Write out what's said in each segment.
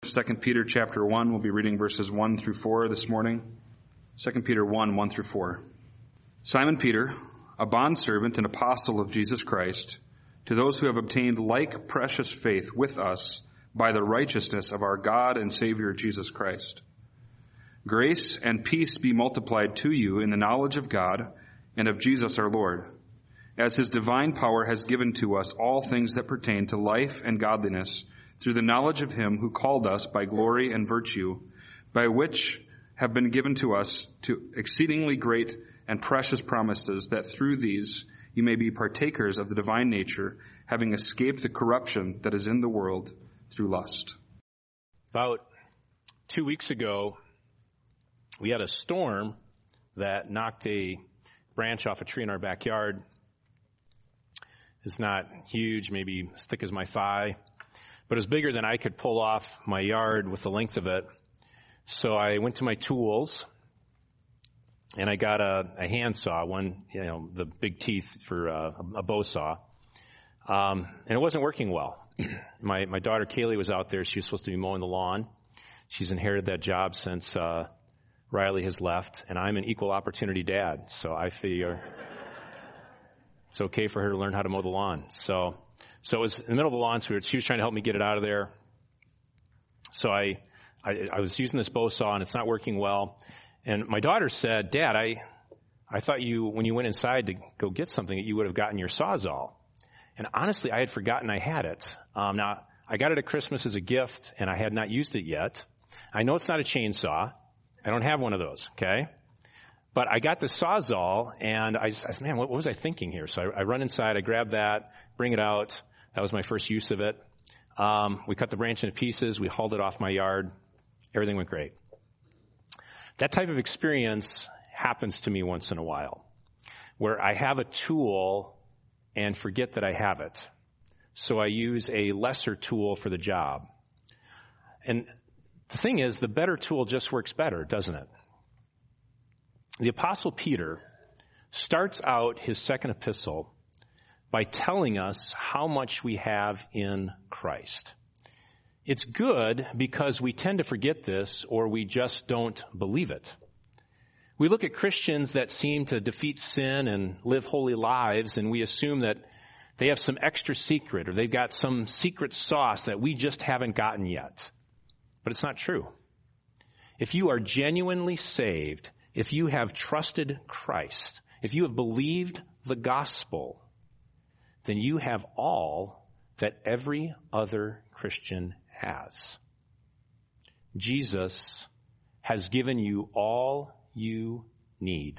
2 Peter chapter 1, we'll be reading verses 1 through 4 this morning. 2 Peter 1, 1 through 4. Simon Peter, a bondservant and apostle of Jesus Christ, to those who have obtained like precious faith with us by the righteousness of our God and Savior Jesus Christ. Grace and peace be multiplied to you in the knowledge of God and of Jesus our Lord, as his divine power has given to us all things that pertain to life and godliness, through the knowledge of him who called us by glory and virtue, by which have been given to us to exceedingly great and precious promises, that through these you may be partakers of the divine nature, having escaped the corruption that is in the world through lust. About 2 weeks ago, we had a storm that knocked a branch off a tree in our backyard. It's not huge, maybe as thick as my thigh, but it's bigger than I could pull off my yard with the length of it. So I went to my tools, and I got a handsaw, the big teeth for a bow saw, and it wasn't working well. My daughter Kaylee was out there. She was supposed to be mowing the lawn. She's inherited that job since Riley has left, and I'm an equal opportunity dad, so I figure it's okay for her to learn how to mow the lawn. So it was in the middle of the lawn, so she was trying to help me get it out of there. So I was using this bow saw, and it's not working well. And my daughter said, "Dad, I thought when you went inside to go get something, that you would have gotten your Sawzall." And honestly, I had forgotten I had it. Now, I got it at Christmas as a gift, and I had not used it yet. I know it's not a chainsaw. I don't have one of those, okay? But I got the Sawzall, and I said, man, what was I thinking here? So I run inside, I grab that, bring it out. That was my first use of it. We cut the branch into pieces. We hauled it off my yard. Everything went great. That type of experience happens to me once in a while, where I have a tool and forget that I have it. So I use a lesser tool for the job. And the thing is, the better tool just works better, doesn't it? The Apostle Peter starts out his second epistle by telling us how much we have in Christ. It's good because we tend to forget this, or we just don't believe it. We look at Christians that seem to defeat sin and live holy lives, and we assume that they have some extra secret, or they've got some secret sauce that we just haven't gotten yet. But it's not true. If you are genuinely saved, if you have trusted Christ, if you have believed the gospel, then you have all that every other Christian has. Jesus has given you all you need.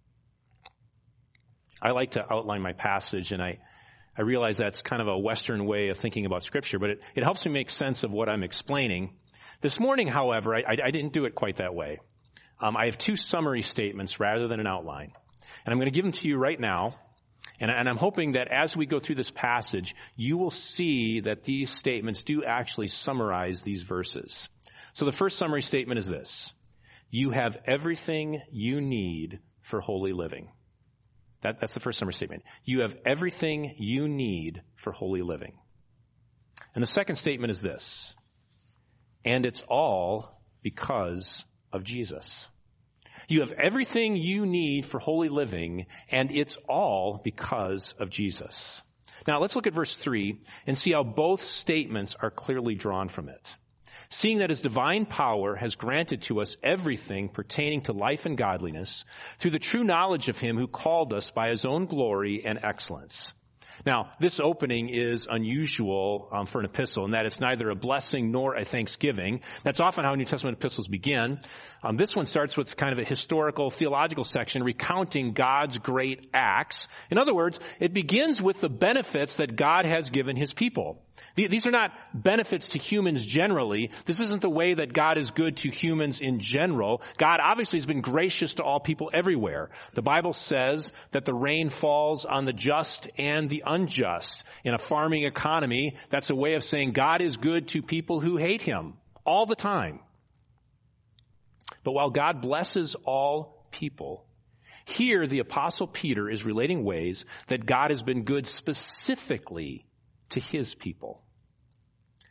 I like to outline my passage, and I realize that's kind of a Western way of thinking about Scripture, but it helps me make sense of what I'm explaining. This morning, however, I didn't do it quite that way. I have two summary statements rather than an outline. And I'm going to give them to you right now. And I'm hoping that as we go through this passage, you will see that these statements do actually summarize these verses. So the first summary statement is this: you have everything you need for holy living. That's the first summary statement. You have everything you need for holy living. And the second statement is this: and it's all because of Jesus. You have everything you need for holy living, and it's all because of Jesus. Now, let's look at verse 3 and see how both statements are clearly drawn from it. Seeing that his divine power has granted to us everything pertaining to life and godliness through the true knowledge of him who called us by his own glory and excellence. Now, this opening is unusual for an epistle in that it's neither a blessing nor a thanksgiving. That's often how New Testament epistles begin. This one starts with kind of a historical, theological section recounting God's great acts. In other words, it begins with the benefits that God has given his people. These are not benefits to humans generally. This isn't the way that God is good to humans in general. God obviously has been gracious to all people everywhere. The Bible says that the rain falls on the just and the unjust. In a farming economy, that's a way of saying God is good to people who hate him all the time. But while God blesses all people, here the Apostle Peter is relating ways that God has been good specifically to his people.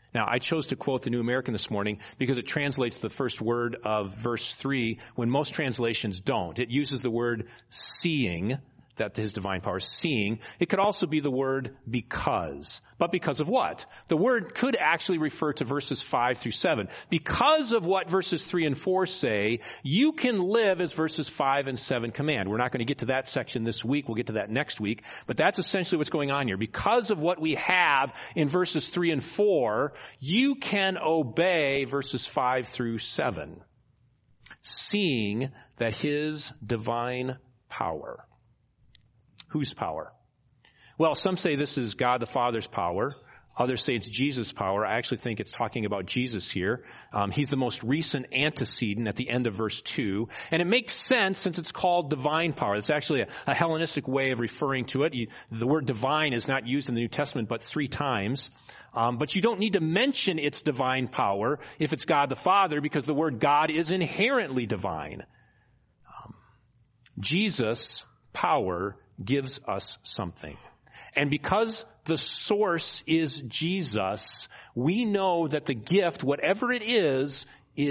Now, I chose to quote the New American this morning because it translates the first word of verse 3 when most translations don't. It uses the word seeing, that his divine power is seeing. It could also be the word because. But because of what? The word could actually refer to verses 5 through 7. Because of what verses 3 and 4 say, you can live as verses 5 and 7 command. We're not going to get to that section this week. We'll get to that next week. But that's essentially what's going on here. Because of what we have in verses 3 and 4, you can obey verses 5 through 7. Seeing that his divine power. Whose power? Well, some say this is God the Father's power. Others say it's Jesus' power. I actually think it's talking about Jesus here. He's the most recent antecedent at the end of verse 2. And it makes sense since it's called divine power. It's actually a Hellenistic way of referring to it. The word divine is not used in the New Testament but 3 times. But you don't need to mention its divine power if it's God the Father because the word God is inherently divine. Jesus' power gives us something. And because the source is Jesus, we know that the gift, whatever it is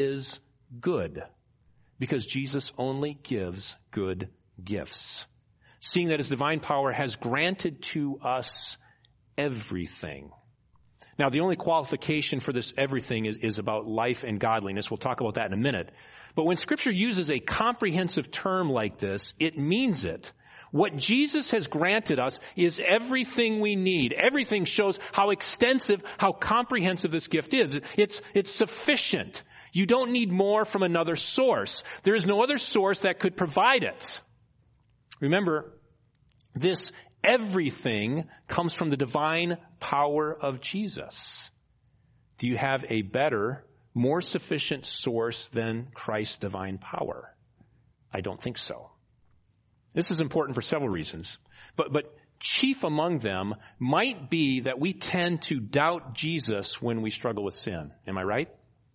good. Because Jesus only gives good gifts. Seeing that his divine power has granted to us everything. Now, the only qualification for this everything is about life and godliness. We'll talk about that in a minute. But when Scripture uses a comprehensive term like this, it means it. What Jesus has granted us is everything we need. Everything shows how extensive, how comprehensive this gift is. It's sufficient. You don't need more from another source. There is no other source that could provide it. Remember, this everything comes from the divine power of Jesus. Do you have a better, more sufficient source than Christ's divine power? I don't think so. This is important for several reasons, but chief among them might be that we tend to doubt Jesus when we struggle with sin. Am I right?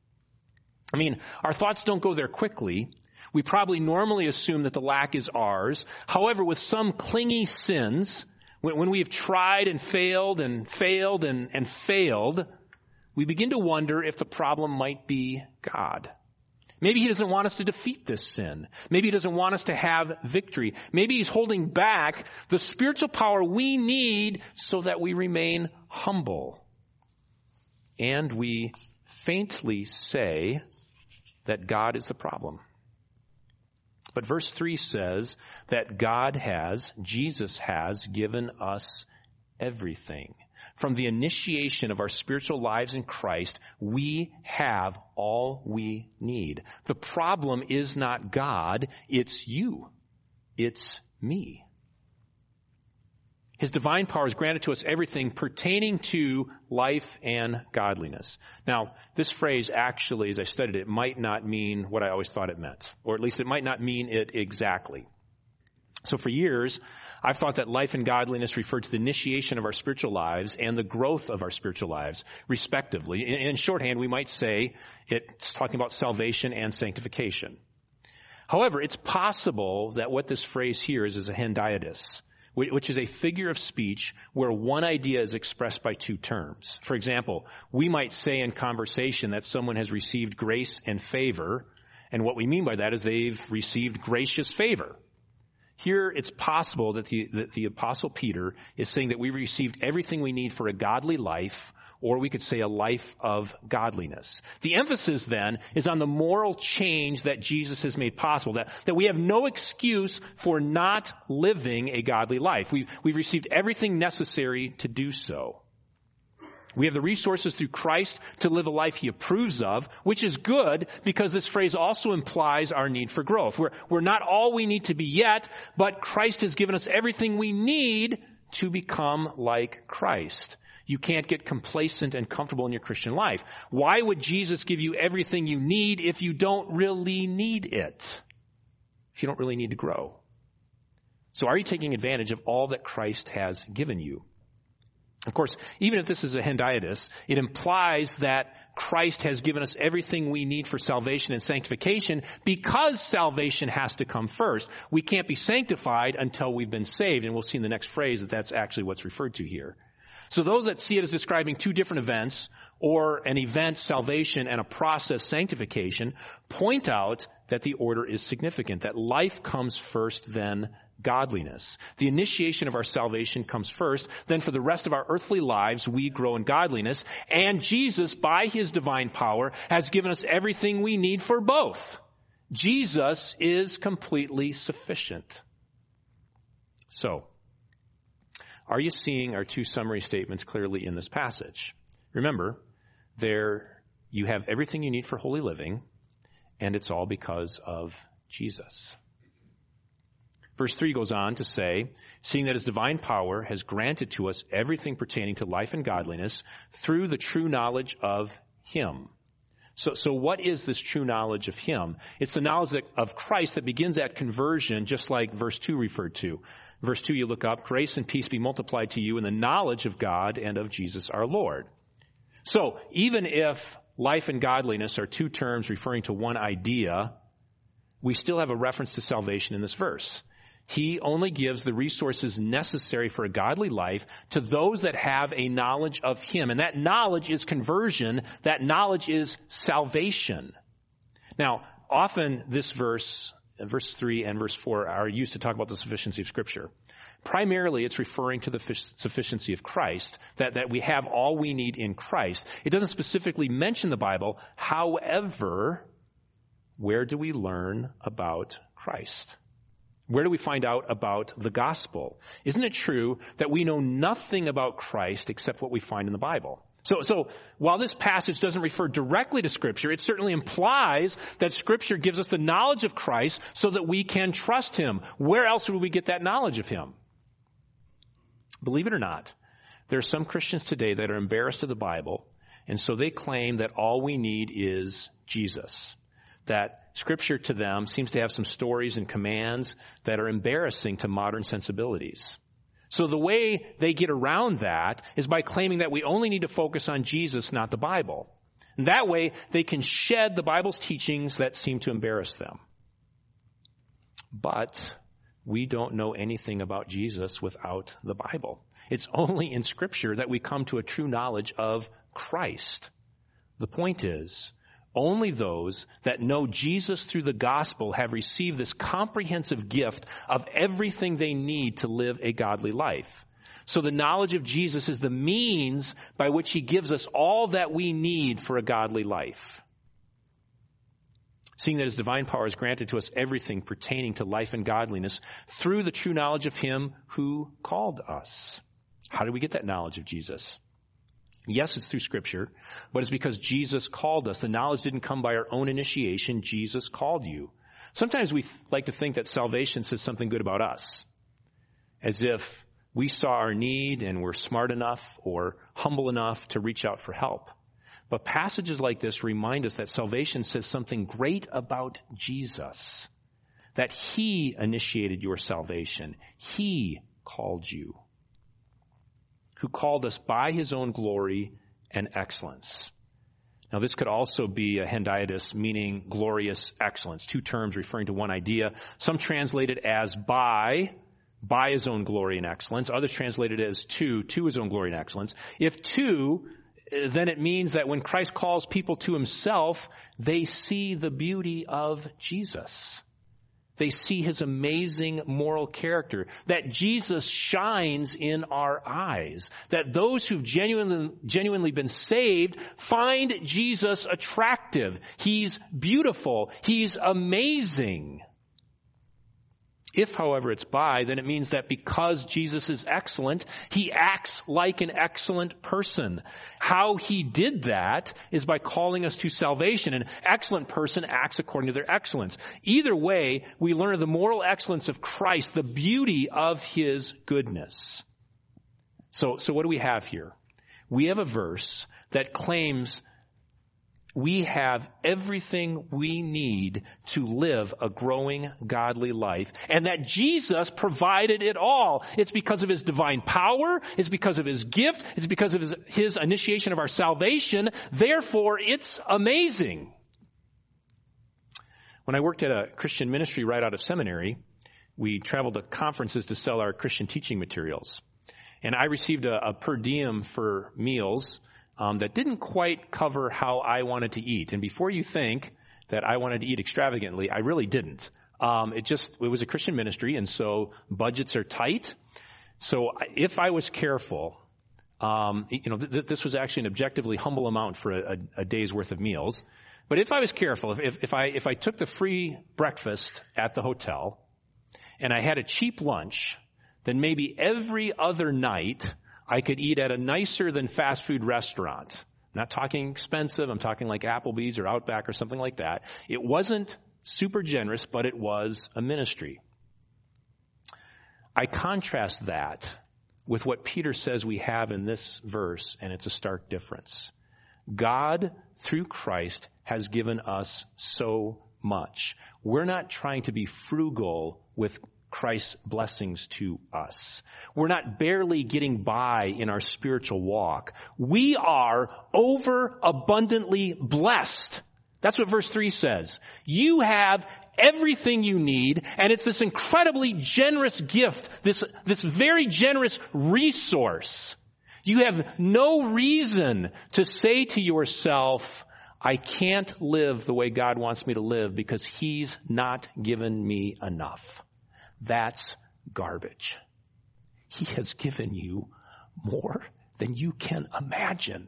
I mean, our thoughts don't go there quickly. We probably normally assume that the lack is ours. However, with some clingy sins, when we have tried and failed and failed and failed, we begin to wonder if the problem might be God. Maybe he doesn't want us to defeat this sin. Maybe he doesn't want us to have victory. Maybe he's holding back the spiritual power we need so that we remain humble. And we faintly say that God is the problem. But verse 3 says that Jesus has given us everything. From the initiation of our spiritual lives in Christ, we have all we need. The problem is not God, it's you. It's me. His divine power has granted to us everything pertaining to life and godliness. Now, this phrase actually, as I studied it, might not mean what I always thought it meant. Or at least it might not mean it exactly. So for years, I've thought that life and godliness referred to the initiation of our spiritual lives and the growth of our spiritual lives, respectively. In shorthand, we might say it's talking about salvation and sanctification. However, it's possible that what this phrase here is a hendiadys, which is a figure of speech where one idea is expressed by 2 terms. For example, we might say in conversation that someone has received grace and favor, and what we mean by that is they've received gracious favor. Here, it's possible that the Apostle Peter is saying that we received everything we need for a godly life, or we could say a life of godliness. The emphasis then is on the moral change that Jesus has made possible, that we have no excuse for not living a godly life. We've received everything necessary to do so. We have the resources through Christ to live a life he approves of, which is good because this phrase also implies our need for growth. We're not all we need to be yet, but Christ has given us everything we need to become like Christ. You can't get complacent and comfortable in your Christian life. Why would Jesus give you everything you need if you don't really need it? If you don't really need to grow? So are you taking advantage of all that Christ has given you? Of course, even if this is a hendiadys, it implies that Christ has given us everything we need for salvation and sanctification because salvation has to come first. We can't be sanctified until we've been saved, and we'll see in the next phrase that that's actually what's referred to here. So those that see it as describing 2 different events or an event, salvation, and a process, sanctification, point out that the order is significant, that life comes first, then godliness. The initiation of our salvation comes first, then for the rest of our earthly lives, we grow in godliness, and Jesus, by his divine power, has given us everything we need for both. Jesus is completely sufficient. So, are you seeing our two summary statements clearly in this passage? Remember, there you have everything you need for holy living, and it's all because of Jesus. Verse 3 goes on to say, seeing that his divine power has granted to us everything pertaining to life and godliness through the true knowledge of him. So what is this true knowledge of him? It's the knowledge of Christ that begins at conversion, just like verse 2 referred to. Verse 2, you look up, grace and peace be multiplied to you in the knowledge of God and of Jesus our Lord. So even if life and godliness are two terms referring to one idea, we still have a reference to salvation in this verse. He only gives the resources necessary for a godly life to those that have a knowledge of him. And that knowledge is conversion. That knowledge is salvation. Now, often this verse 3 and verse 4 are used to talk about the sufficiency of Scripture. Primarily, it's referring to the sufficiency of Christ, that we have all we need in Christ. It doesn't specifically mention the Bible. However, where do we learn about Christ? Where do we find out about the gospel? Isn't it true that we know nothing about Christ except what we find in the Bible? So while this passage doesn't refer directly to Scripture, it certainly implies that Scripture gives us the knowledge of Christ so that we can trust him. Where else would we get that knowledge of him? Believe it or not, there are some Christians today that are embarrassed of the Bible, and so they claim that all we need is Jesus. That Scripture to them seems to have some stories and commands that are embarrassing to modern sensibilities. So the way they get around that is by claiming that we only need to focus on Jesus, not the Bible. And that way, they can shed the Bible's teachings that seem to embarrass them. But we don't know anything about Jesus without the Bible. It's only in Scripture that we come to a true knowledge of Christ. The point is, only those that know Jesus through the gospel have received this comprehensive gift of everything they need to live a godly life. So the knowledge of Jesus is the means by which he gives us all that we need for a godly life. Seeing that his divine power has granted to us everything pertaining to life and godliness through the true knowledge of him who called us. How do we get that knowledge of Jesus? Yes, it's through Scripture, but it's because Jesus called us. The knowledge didn't come by our own initiation. Jesus called you. Sometimes we like to think that salvation says something good about us, as if we saw our need and were smart enough or humble enough to reach out for help. But passages like this remind us that salvation says something great about Jesus, that he initiated your salvation. He called you, who called us by his own glory and excellence. Now, this could also be a hendiadys, meaning glorious excellence, two terms referring to one idea. Some translate it as by his own glory and excellence. Others translate it as to his own glory and excellence. If to, then it means that when Christ calls people to himself, they see the beauty of Jesus. They see his amazing moral character, that Jesus shines in our eyes, that those who've genuinely been saved find Jesus attractive. He's beautiful. He's amazing. If, however, it's by, then it means that because Jesus is excellent, he acts like an excellent person. How he did that is by calling us to salvation. An excellent person acts according to their excellence. Either way, we learn of the moral excellence of Christ, the beauty of his goodness. So what do we have here? We have a verse that claims we have everything we need to live a growing, godly life, and that Jesus provided it all. It's because of his divine power. It's because of his gift. It's because of his initiation of our salvation. Therefore, it's amazing. When I worked at a Christian ministry right out of seminary, we traveled to conferences to sell our Christian teaching materials. And I received a per diem for meals that didn't quite cover how I wanted to eat. And before you think that I wanted to eat extravagantly, I really didn't. It was a Christian ministry, and so budgets are tight. So if I was careful, this was actually an objectively humble amount for a day's worth of meals. But if I was careful, if I took the free breakfast at the hotel and I had a cheap lunch, then maybe every other night I could eat at a nicer than fast food restaurant. I'm not talking expensive. I'm talking like Applebee's or Outback or something like that. It wasn't super generous, but it was a ministry. I contrast that with what Peter says we have in this verse, and it's a stark difference. God, through Christ, has given us so much. We're not trying to be frugal with Christ's blessings to us. We're not barely getting by in our spiritual walk. We are overabundantly blessed. That's what verse 3 says. You have everything you need, and it's this incredibly generous gift, this very generous resource. You have no reason to say to yourself, I can't live the way God wants me to live because He's not given me enough. That's garbage. He has given you more than you can imagine.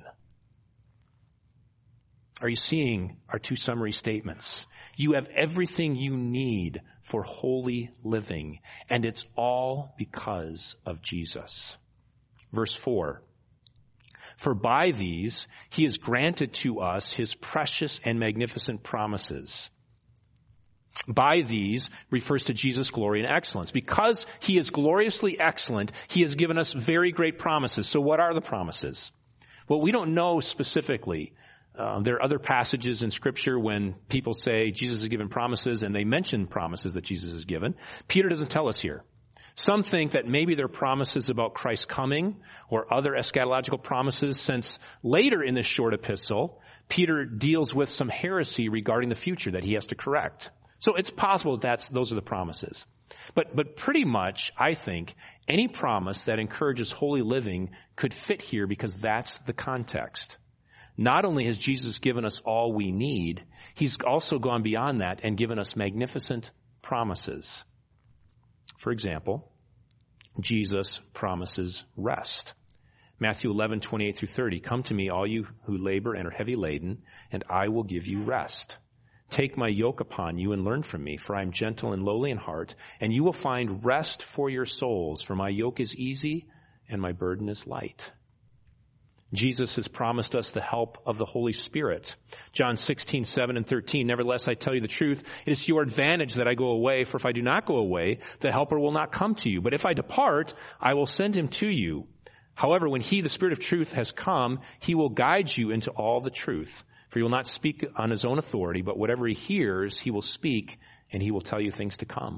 Are you seeing our two summary statements? You have everything you need for holy living, and it's all because of Jesus. Verse 4, for by these He has granted to us His precious and magnificent promises. By these refers to Jesus' glory and excellence. Because He is gloriously excellent, He has given us very great promises. So what are the promises? Well, we don't know specifically. There are other passages in Scripture when people say Jesus has given promises and they mention promises that Jesus has given. Peter doesn't tell us here. Some think that maybe they're promises about Christ's coming or other eschatological promises, since later in this short epistle, Peter deals with some heresy regarding the future that he has to correct. So it's possible that those are the promises. But pretty much, I think, any promise that encourages holy living could fit here because that's the context. Not only has Jesus given us all we need, He's also gone beyond that and given us magnificent promises. For example, Jesus promises rest. Matthew 11:28 through 30, come to me, all you who labor and are heavy laden, and I will give you rest. Take my yoke upon you and learn from me, for I am gentle and lowly in heart, and you will find rest for your souls, for my yoke is easy and my burden is light. Jesus has promised us the help of the Holy Spirit. John 16:7 and 13, nevertheless, I tell you the truth, it is to your advantage that I go away, for if I do not go away, the Helper will not come to you. But if I depart, I will send Him to you. However, when He, the Spirit of truth, has come, He will guide you into all the truth. For He will not speak on His own authority, but whatever He hears, He will speak, and He will tell you things to come.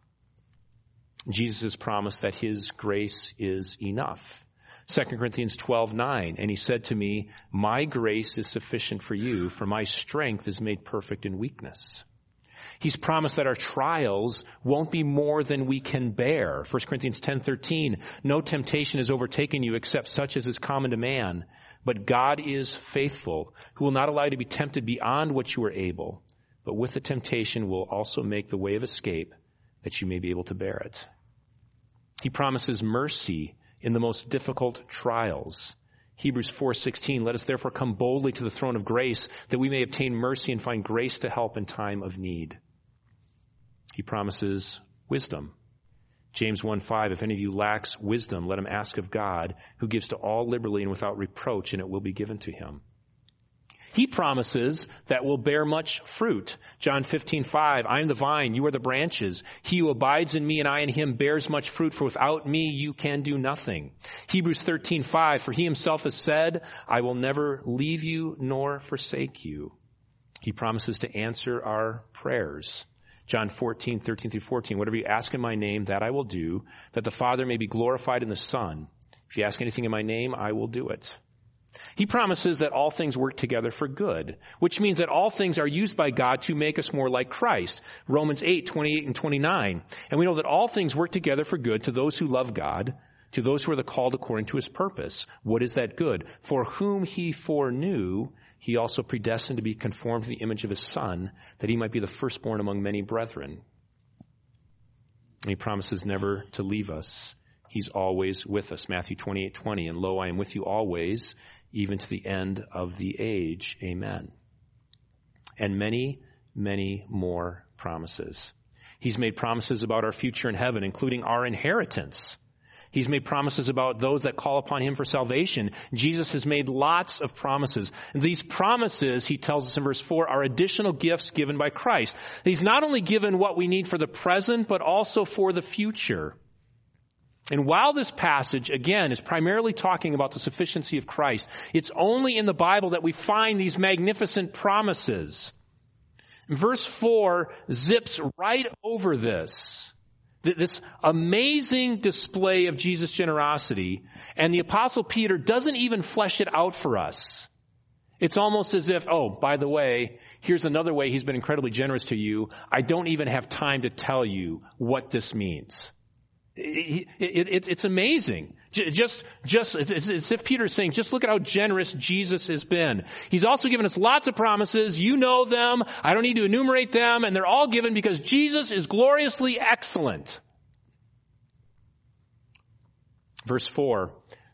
Jesus has promised that His grace is enough. 2 Corinthians 12:9, and He said to me, my grace is sufficient for you, for my strength is made perfect in weakness. He's promised that our trials won't be more than we can bear. 1 Corinthians 10:13, no temptation has overtaken you except such as is common to man. But God is faithful, who will not allow you to be tempted beyond what you are able, but with the temptation will also make the way of escape that you may be able to bear it. He promises mercy in the most difficult trials. Hebrews 4:16, let us therefore come boldly to the throne of grace that we may obtain mercy and find grace to help in time of need. He promises wisdom. James 1:5, if any of you lacks wisdom, let him ask of God, who gives to all liberally and without reproach, and it will be given to him. He promises that we'll bear much fruit. John 15:5, I am the vine, you are the branches. He who abides in me and I in him bears much fruit, for without me you can do nothing. Hebrews 13:5, for He Himself has said, I will never leave you nor forsake you. He promises to answer our prayers. John 14:13 through 14, whatever you ask in my name, that I will do, that the Father may be glorified in the Son. If you ask anything in my name, I will do it. He promises that all things work together for good, which means that all things are used by God to make us more like Christ. Romans 8:28 and 29. And we know that all things work together for good to those who love God, To those who are the called according to his purpose. What is that good? For whom he foreknew, he also predestined to be conformed to the image of his Son, that he might be the firstborn among many brethren. And he promises never to leave us. He's always with us. Matthew 28:20, and lo, I am with you always, even to the end of the age. Amen. And many, many more promises. He's made promises about our future in heaven, including our inheritance. He's made promises about those that call upon him for salvation. Jesus has made lots of promises. And these promises, he tells us in verse 4, are additional gifts given by Christ. He's not only given what we need for the present, but also for the future. And while this passage, again, is primarily talking about the sufficiency of Christ, it's only in the Bible that we find these magnificent promises. Verse 4 zips right over this amazing display of Jesus' generosity, and the Apostle Peter doesn't even flesh it out for us. It's almost as if, oh, by the way, here's another way he's been incredibly generous to you. I don't even have time to tell you what this means. It's amazing. It's as if Peter is saying, just look at how generous Jesus has been. He's also given us lots of promises. You know them. I don't need to enumerate them. And they're all given because Jesus is gloriously excellent. Verse 4.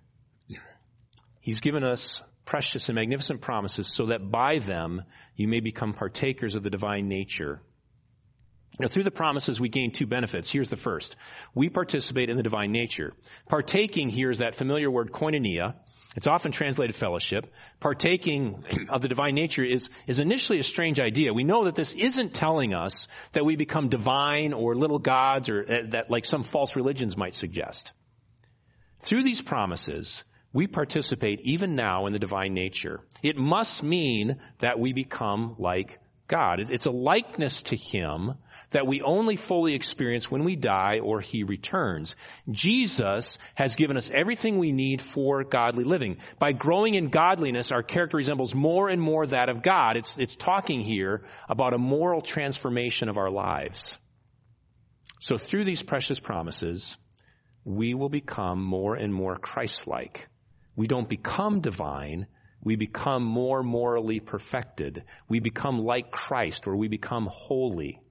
He's given us precious and magnificent promises so that by them you may become partakers of the divine nature. Now, through the promises, we gain two benefits. Here's the first. We participate in the divine nature. Partaking here is that familiar word koinonia. It's often translated fellowship. Partaking of the divine nature is initially a strange idea. We know that this isn't telling us that we become divine or little gods or that like some false religions might suggest. Through these promises, we participate even now in the divine nature. It must mean that we become like God. It's a likeness to him that we only fully experience when we die or he returns. Jesus has given us everything we need for godly living. By growing in godliness, our character resembles more and more that of God. It's talking here about a moral transformation of our lives. So through these precious promises, we will become more and more Christ-like. We don't become divine. We become more morally perfected. We become like Christ, or we become holy.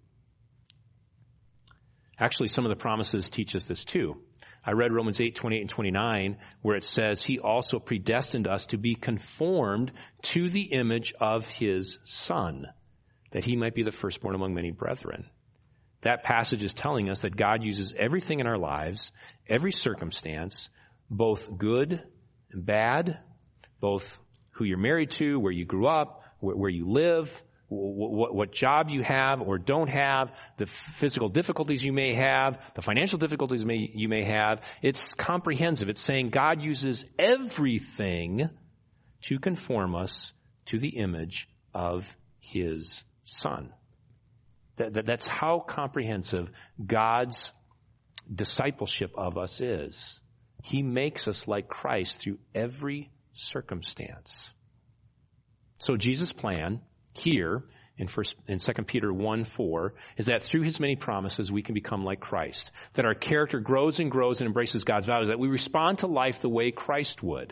Actually, some of the promises teach us this too. I read Romans 8:28 and 29, where it says, he also predestined us to be conformed to the image of his Son, that he might be the firstborn among many brethren. That passage is telling us that God uses everything in our lives, every circumstance, both good and bad, both who you're married to, where you grew up, where you live, what job you have or don't have, the physical difficulties you may have, the financial difficulties you may have. It's comprehensive. It's saying God uses everything to conform us to the image of his Son. That's how comprehensive God's discipleship of us is. He makes us like Christ through every circumstance. So Jesus' plan here in 2 Peter 1:4 is that through his many promises we can become like Christ, that our character grows and grows and embraces God's values, that we respond to life the way Christ would.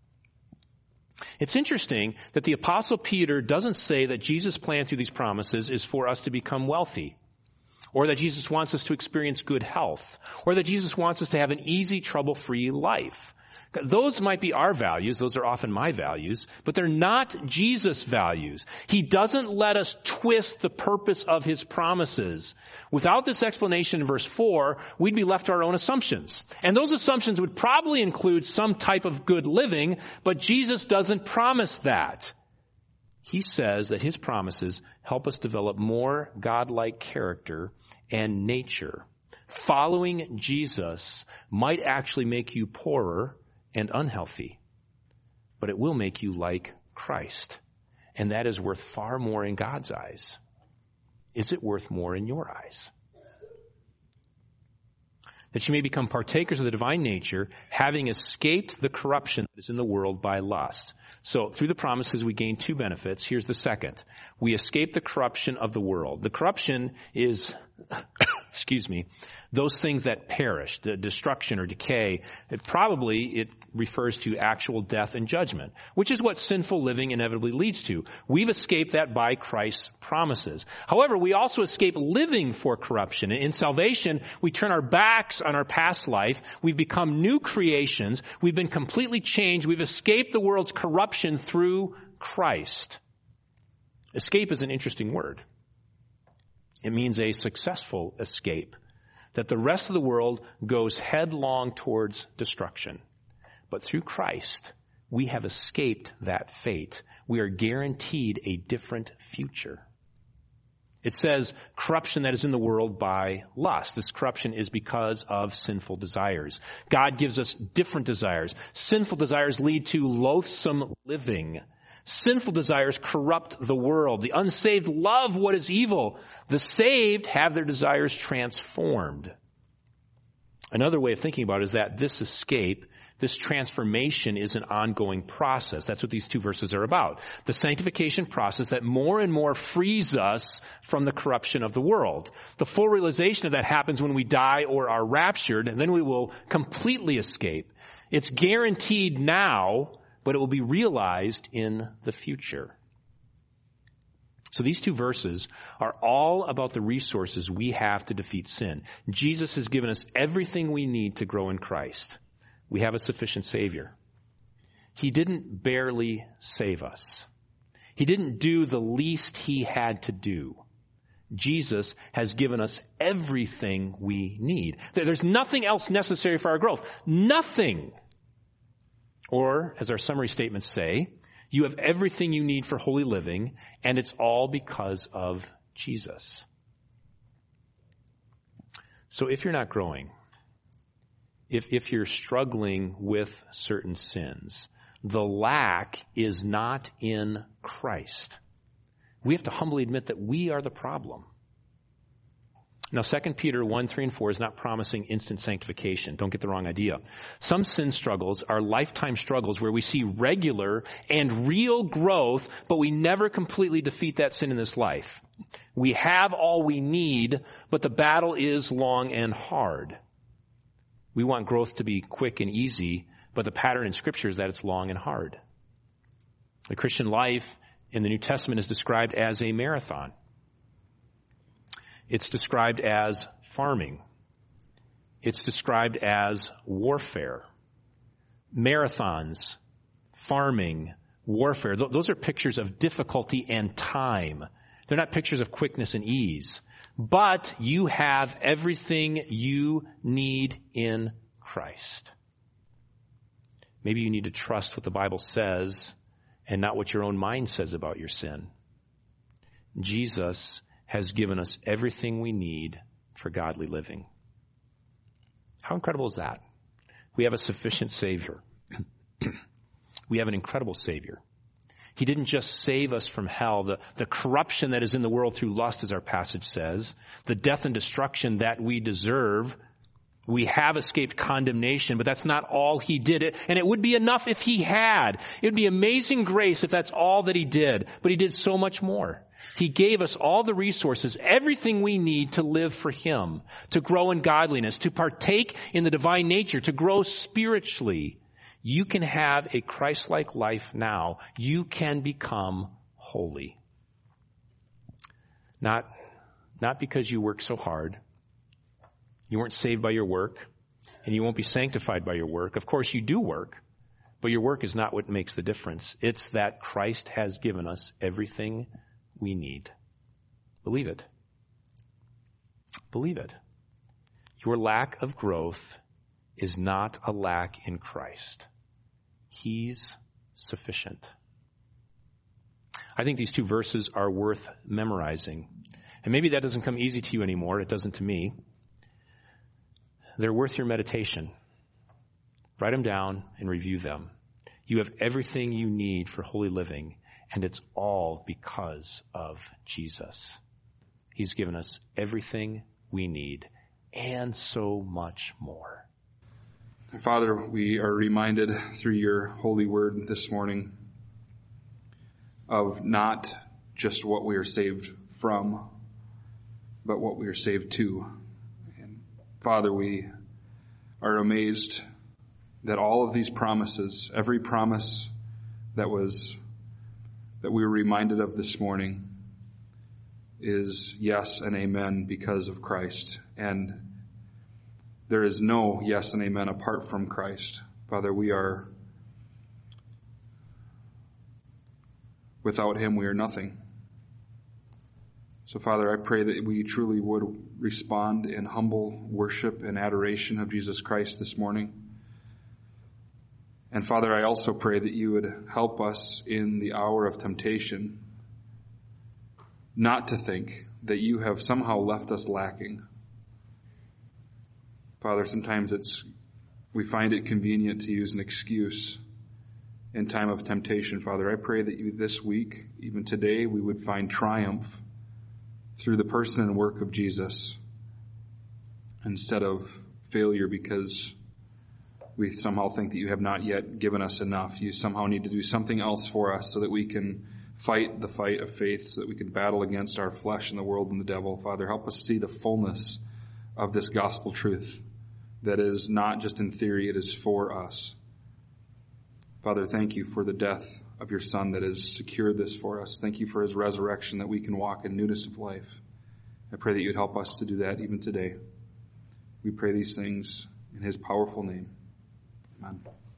It's interesting that the Apostle Peter doesn't say that Jesus' plan through these promises is for us to become wealthy, or that Jesus wants us to experience good health, or that Jesus wants us to have an easy, trouble-free life. Those might be our values. Those are often my values, but they're not Jesus' values. He doesn't let us twist the purpose of his promises. Without this explanation in verse 4, we'd be left to our own assumptions. And those assumptions would probably include some type of good living, but Jesus doesn't promise that. He says that his promises help us develop more godlike character and nature. Following Jesus might actually make you poorer and unhealthy, but it will make you like Christ. And that is worth far more in God's eyes. Is it worth more in your eyes? That you may become partakers of the divine nature, having escaped the corruption that is in the world by lust. So through the promises we gain two benefits. Here's the second. We escape the corruption of the world. The corruption is excuse me, those things that perish, the destruction or decay, it refers to actual death and judgment, which is what sinful living inevitably leads to. We've escaped that by Christ's promises. However, we also escape living for corruption. In salvation, we turn our backs on our past life. We've become new creations. We've been completely changed. We've escaped the world's corruption through Christ. Escape is an interesting word. It means a successful escape, that the rest of the world goes headlong towards destruction. But through Christ, we have escaped that fate. We are guaranteed a different future. It says corruption that is in the world by lust. This corruption is because of sinful desires. God gives us different desires. Sinful desires lead to loathsome living. Sinful desires corrupt the world. The unsaved love what is evil. The saved have their desires transformed. Another way of thinking about it is that this escape, this transformation is an ongoing process. That's what these two verses are about. The sanctification process that more and more frees us from the corruption of the world. The full realization of that happens when we die or are raptured, and then we will completely escape. It's guaranteed now, but it will be realized in the future. So these two verses are all about the resources we have to defeat sin. Jesus has given us everything we need to grow in Christ. We have a sufficient Savior. He didn't barely save us. He didn't do the least he had to do. Jesus has given us everything we need. There's nothing else necessary for our growth. Nothing. Or, as our summary statements say, you have everything you need for holy living, and it's all because of Jesus. So if you're not growing, if you're struggling with certain sins, the lack is not in Christ. We have to humbly admit that we are the problem. Now, 2 Peter 1, 3, and 4 is not promising instant sanctification. Don't get the wrong idea. Some sin struggles are lifetime struggles where we see regular and real growth, but we never completely defeat that sin in this life. We have all we need, but the battle is long and hard. We want growth to be quick and easy, but the pattern in Scripture is that it's long and hard. The Christian life in the New Testament is described as a marathon. It's described as farming. It's described as warfare. Marathons, farming, warfare. Those are pictures of difficulty and time. They're not pictures of quickness and ease. But you have everything you need in Christ. Maybe you need to trust what the Bible says and not what your own mind says about your sin. Jesus has given us everything we need for godly living. How incredible is that? We have a sufficient Savior. We have an incredible Savior. He didn't just save us from hell, the corruption that is in the world through lust, as our passage says, the death and destruction that we deserve. We have escaped condemnation, but that's not all he did. And it would be enough if he had. It would be amazing grace if that's all that he did. But he did so much more. He gave us all the resources, everything we need to live for him, to grow in godliness, to partake in the divine nature, to grow spiritually. You can have a Christ-like life now. You can become holy. Not because you work so hard. You weren't saved by your work, and you won't be sanctified by your work. Of course, you do work, but your work is not what makes the difference. It's that Christ has given us everything we need. Believe it. Believe it. Your lack of growth is not a lack in Christ. He's sufficient. I think these two verses are worth memorizing. And maybe that doesn't come easy to you anymore. It doesn't to me. They're worth your meditation. Write them down and review them. You have everything you need for holy living, and it's all because of Jesus. He's given us everything we need and so much more. Father, we are reminded through your holy word this morning of not just what we are saved from, but what we are saved to. And Father, we are amazed that all of these promises, every promise that we were reminded of this morning, is yes and amen because of Christ. And there is no yes and amen apart from Christ. Father, without him we are nothing. So Father, I pray that we truly would respond in humble worship and adoration of Jesus Christ this morning. And Father, I also pray that you would help us in the hour of temptation not to think that you have somehow left us lacking. Father, sometimes we find it convenient to use an excuse in time of temptation. Father, I pray that you this week, even today, we would find triumph through the person and work of Jesus instead of failure because we somehow think that you have not yet given us enough. You somehow need to do something else for us so that we can fight the fight of faith, so that we can battle against our flesh and the world and the devil. Father, help us see the fullness of this gospel truth that is not just in theory, it is for us. Father, thank you for the death of your Son that has secured this for us. Thank you for his resurrection that we can walk in newness of life. I pray that you'd help us to do that even today. We pray these things in his powerful name. Amen.